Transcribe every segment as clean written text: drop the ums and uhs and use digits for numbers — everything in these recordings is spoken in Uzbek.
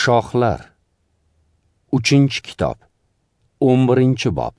Shohlar 3-kitob 11-bob.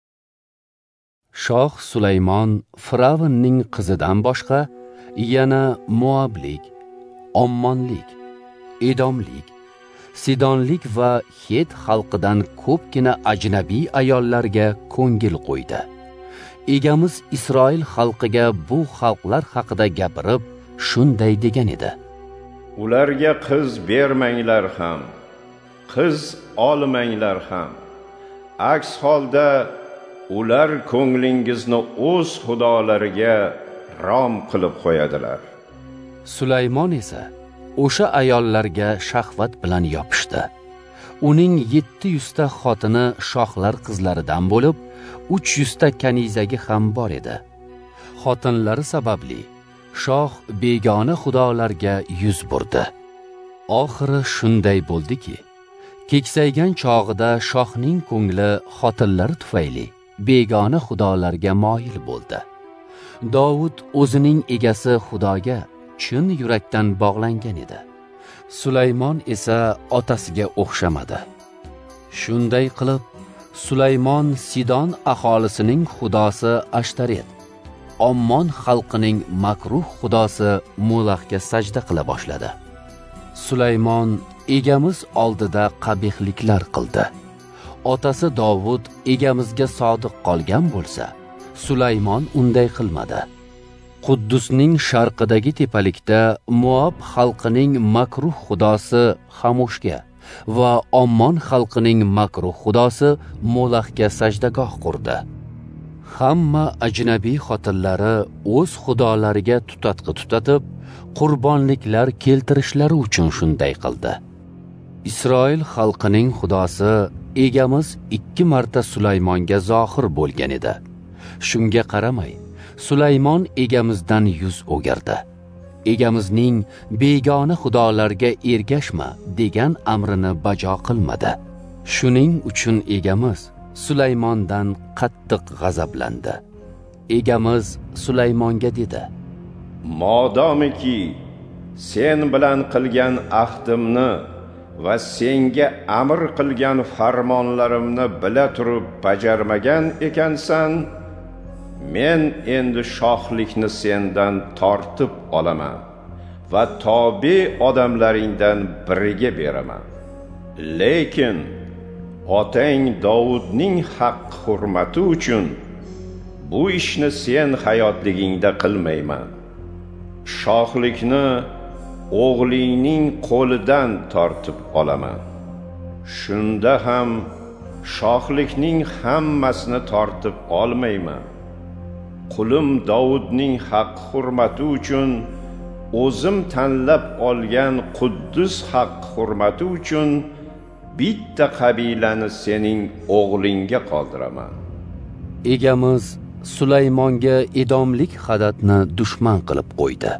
Shoh Sulaymon Firavnning qizidan boshqa yana Moablik, Ommonlik, Edomlik, Sidonlik va Het xalqidan ko'pgina ajnabiy ayollarga ko'ngil qo'ydi. Egamiz Isroil xalqiga bu xalqlar haqida gapirib shunday degan edi: ularga qiz bermanglar ham, qiz olmanglar ham. Aks holda ular ko'nglingizni o'z xudolariga rom qilib qo'yadilar. Sulaymon esa o'sha ayollarga shahvat bilan yopishdi. Uning 700 ta xotini shohlar qizlaridan bo'lib, 300 ta kanizagi ham bor edi. Xotinlari sababli shoh begona xudolarga yuz burdi. Oxiri shunday bo'ldiki, keksaygan chog'ida shohning ko'ngli xotinlari tufayli begona xudolarga moyil bo'ldi. Davud o'zining egasi Xudoga chin yurakdan bog'langan edi. Sulaymon esa otasiga o'xshamadi. Shunday qilib, Sulaymon Sidon aholisining xudosi Ashtaret, Ommon xalqining makruh xudosi Molahga sajda qila boshladi. Sulaymon egamiz oldida qabihliklar qildi. Otasi Davud egamizga sodiq qolgan bo'lsa, Sulaymon unday qilmadi. Quddusning sharqidagi tepalikda Moab xalqining makruh xudosi Hamushga va Ommon xalqining makruh xudosi Molahga sajdagoh qurdi. Hamma ajnabiy xotinlari o'z xudolariga tutatqi tutatib, qurbonliklar keltirishlari uchun shunday qildi. Isroil xalqining xudosi egamiz 2 marta Sulaymonga zohir bo'lgan edi. Shunga qaramay, Sulaymon egamizdan yuz o'girdi. Egamizning begona xudolarga ergashma degan amrini bajo qilmadi. Shuning uchun egamiz Sulaymondan qattiq g'azablandi. Egamiz Sulaymonga dedi: modomiki sen bilan qilgan ahdimni va senga amr qilgan farmonlarimni bila turib bajarmagan ekansan, men endi shohlikni sendan tortib olaman va tobe odamlaringdan biriga beraman. Lekin otang Davudning haq hurmati uchun bu ishni sen hayotligingda qilmayman. Shohlikni o'g'lingning qo'lidan tortib olaman. Shunda ham shohlikning hammasini tortib olmayman. Qulim Davudning haq hurmati uchun, o'zim tanlab olgan Quddus haq hurmati uchun bitta qabilani sening o'g'lingga qoldiraman. Egamiz Sulaymonga Edomlik Hadatni dushman qilib qo'ydi.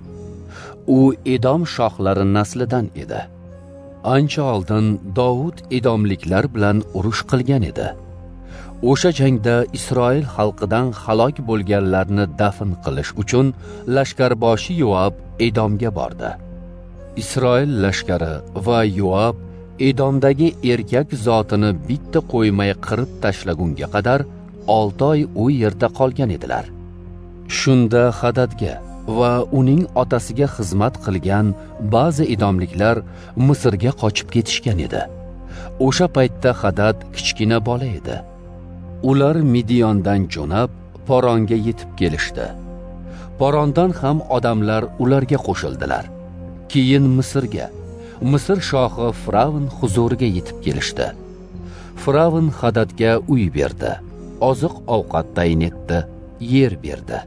U Edom shohlari naslidan edi. Ancha oldin Davud Edomliklar bilan urush qilgan edi. O'sha jangda Isroil xalqidan halok bo'lganlarni dafn qilish uchun lashkarboshi Yoab Edomga bordi. Isroil lashkari va Yoab Edomdagi erkak zotini bitta qo'ymay qirib tashlagunga qadar 6 oy u yerda qolgan edilar. Shunda Hadadga va uning otasiga xizmat qilgan ba'zi edomliklar Misrga qochib ketishgan edi. O'sha paytda Hadad kichkina bola edi. Ular Midiyondan jo'nab Poronga yetib kelishdi. Porondan ham odamlar ularga qo'shildilar. Keyin Misrga, Misr shohi Firavn huzuriga yetib kelishdi. Firavn Hadadga uy berdi, oziq-ovqat tayin etdi, yer berdi.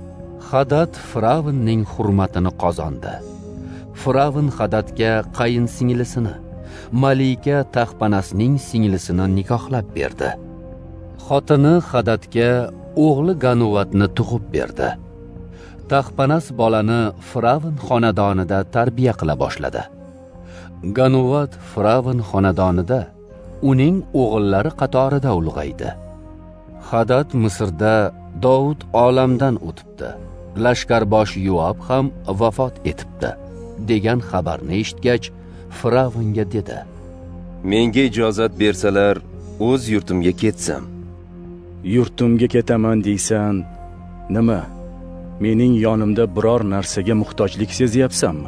Hadad Firavnning hurmatini qozondi. Firavn Hadadga qayin singlisini, Malika Taxpanasning singlisini nikohlab berdi. Xotini Hadadga o'g'li Ganuvatni tug'ib berdi. Taxpanas bolani Firavn xonadonida tarbiya qila boshladi. Ganuvat Firavn xonadonida uning o'g'illari qatorida ulg'aydi. Hadad Misrda Davud olamdan o'tibdi, lashkarboshi Yoab ham vafot etibdi degan xabarni eshitgach, Firavnga dedi: Menga ijozat bersalar, o'z yurtimga ketsam. Yurtimga ketaman deysan, nima? Mening yonimda biror narsaga muhtojlik sezyapsanmi?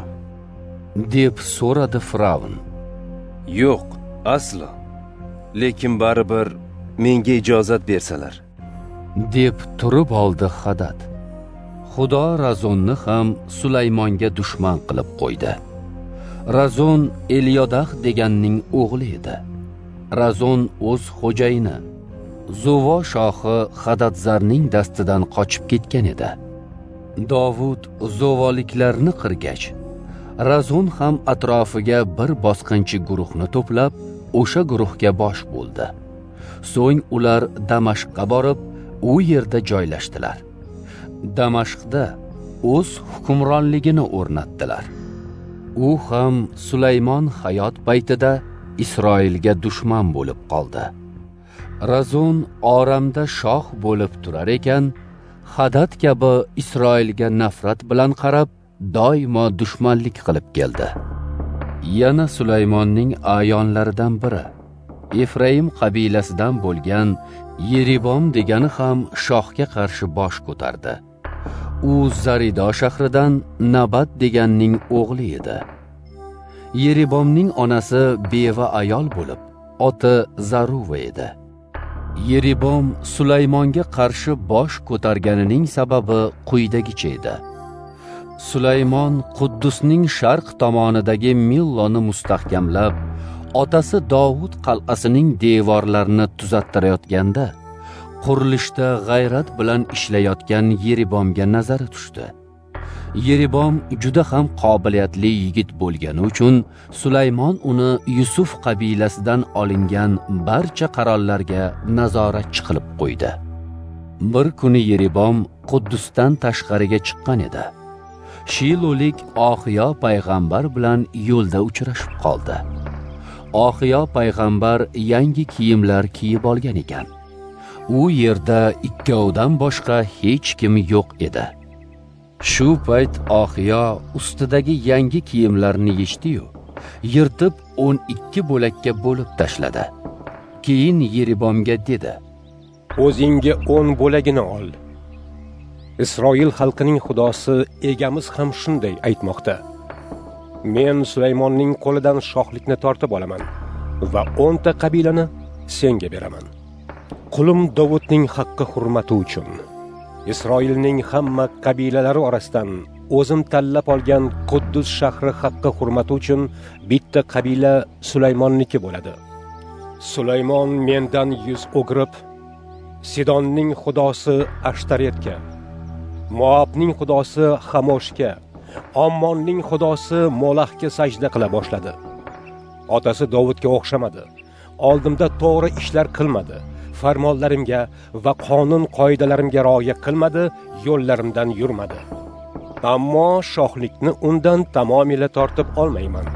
deb so'radi Firavn. Yo'q, aslo. Lekin baribir menga ijozat bersalar, deb turib oldi Hadad. Xudo Razonni ham Sulaymonga dushman qilib qo'ydi. Razon Elyodah deganning o'g'li edi. Razon o'z xo'jayini Zovo shohi Hadadzarning dastidan qochib ketgan edi. Davud zovoliklarni qirgach, Razon ham atrofiga bir bosqinchi guruhni to'plab, o'sha guruhga bosh bo'ldi. So'ng ular Damashqqa borib, u yerda joylashdilar. Damashqda o'z hukmronligini o'rnatdilar. U ham Sulaymon hayot paytida Isroilga dushman bo'lib qoldi. Razon Oramda shoh bo'lib turar ekan, Hadad kabi Isroilga nafrat bilan qarab, doimo dushmanlik qilib keldi. Yana Sulaymonning ayonlaridan biri, Efraim qabilasidan bo'lgan Yeribom degani ham shohga qarshi bosh ko'tardi. U Zarido shahridan Nabat deganning o'g'li edi. Yeribomning onasi beva ayol bo'lib, oti Zaruva edi. Yeribom Sulaymonga qarshi bosh ko'targanining sababi quyidagicha edi. Sulaymon Quddusning sharq tomonidagi Milloni mustahkamlab, otasi Davud qal'asining devorlarini tuzattirayotganda, qurilishda g'ayrat bilan ishlayotgan Yeribomga nazari tushdi. Yeribom juda ham qobiliyatli yigit bo'lgani uchun Sulaymon uni Yusuf qabilasidan olingan barcha qarorlarga nazoratchi qilib qo'ydi. Bir kuni Yeribom Quddusdan tashqariga chiqqan edi. Shilolik Oxiyo payg'ambar bilan yo'lda uchrashib qoldi. Oxiyo payg'ambar yangi kiyimlar kiyib olgan ekan. U yerda ikkovdan boshqa hech kim yo'q edi. Shu payt Oxiyo ustidagi yangi kiyimlarni yechdi-yu, yirtib 12 bo'lakka bo'lib tashladi. Keyin Yeribomga dedi: "O'zingga 10 bo'lagini ol. Isroil xalqining xudosi egamiz ham shunday aytmoqda. Men Sulaymonning qo'lidan shohlikni tortib olaman va 10 ta qabilani senga beraman. Qulim Davudning haqqi hurmati uchun Isroilning hamma qabilalari orasidan o'zim tanlab olgan Quddus shahri haqqi hurmati uchun bitta qabila Sulaymonniki bo'ladi. Sulaymon mendan yuz o'girib, Sidonning xudosi Ashtaretga, Moabning xudosi Hamoshga, Ammonning xudosi Molahga sajda qila boshladi. Otasi Davudga o'xshamadi. Oldimda to'g'ri ishlar qilmadi. Farmonlarimga va qonun qoidalarimga rioya qilmadi, yo'llarimdan yurmadi. Ammo shohlikni undan tamomila tortib olmayman.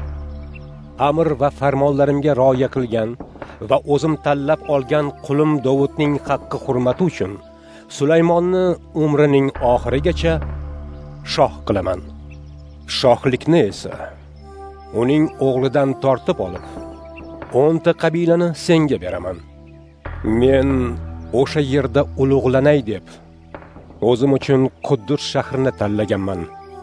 Amr va farmonlarimga rioya qilgan va o'zim tanlab olgan qulim Davudning haqqi hurmati uchun Sulaymonni umrining oxirigacha shoh qilaman. Shohlikni esa uning o'g'lidan tortib olib, 10 ta qabilani senga beraman. Men o'sha yerda ulug'lanay deb o'zim uchun Quddus shahrini tanlaganman.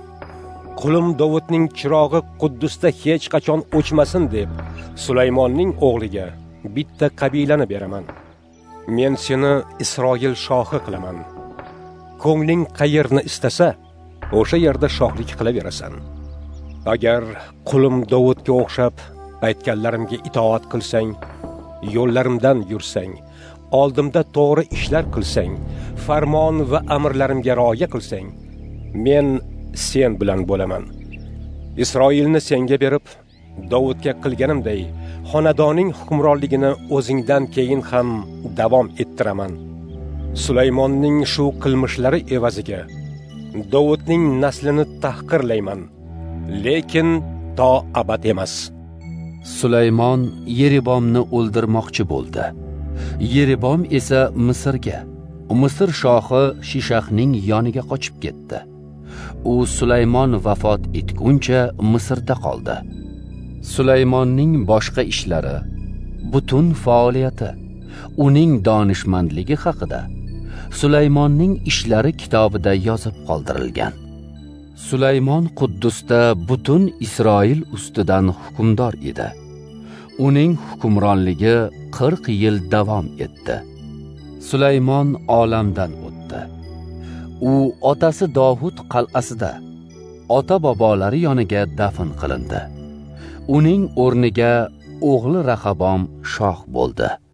Qulim Davudning chirog'i Quddusda hech qachon o'chmasin deb Sulaymonning o'g'liga bitta qabilani beraman. Men seni Isroil shohi qilaman. Ko'ngling qayerni istasa, o'sha yerda shohlik qilaverasan. Agar qulim Davudga o'xshab aytganlarimga itoat qilsang, yo'llarimdan yursang, oldimda to'g'ri ishlar qilsang, farmon va amrlarimga rioya qilsang, men sen bilan bo'laman. Isroilni senga berib, Davudga qilganimday xonadoning hukmronligini o'zingdan keyin ham davom ettiraman. Sulaymonning shu qilmishlari evaziga Davudning naslini tahqirlayman, lekin to abad emas. Sulaymon Yeribomni o'ldirmoqchi bo'ldi. Yeribom esa Misrga, Misr shohi Shishaqning yoniga qochib ketdi. U Sulaymon vafot etguncha Misrda qoldi. Sulaymonning boshqa ishlari, butun faoliyati, uning donishmandligi haqida Sulaymonning ishlari kitobida yozib qoldirilgan. Sulaymon Quddusda butun Isroil ustidan hukmdor edi. Uning hukmronligi 40 yil davom etdi. Sulaymon olamdan o'tdi. U otasi Davud qal'asida ota-bobolari yoniga dafn qilindi. Uning o'rniga o'g'li Rahabom shoh bo'ldi.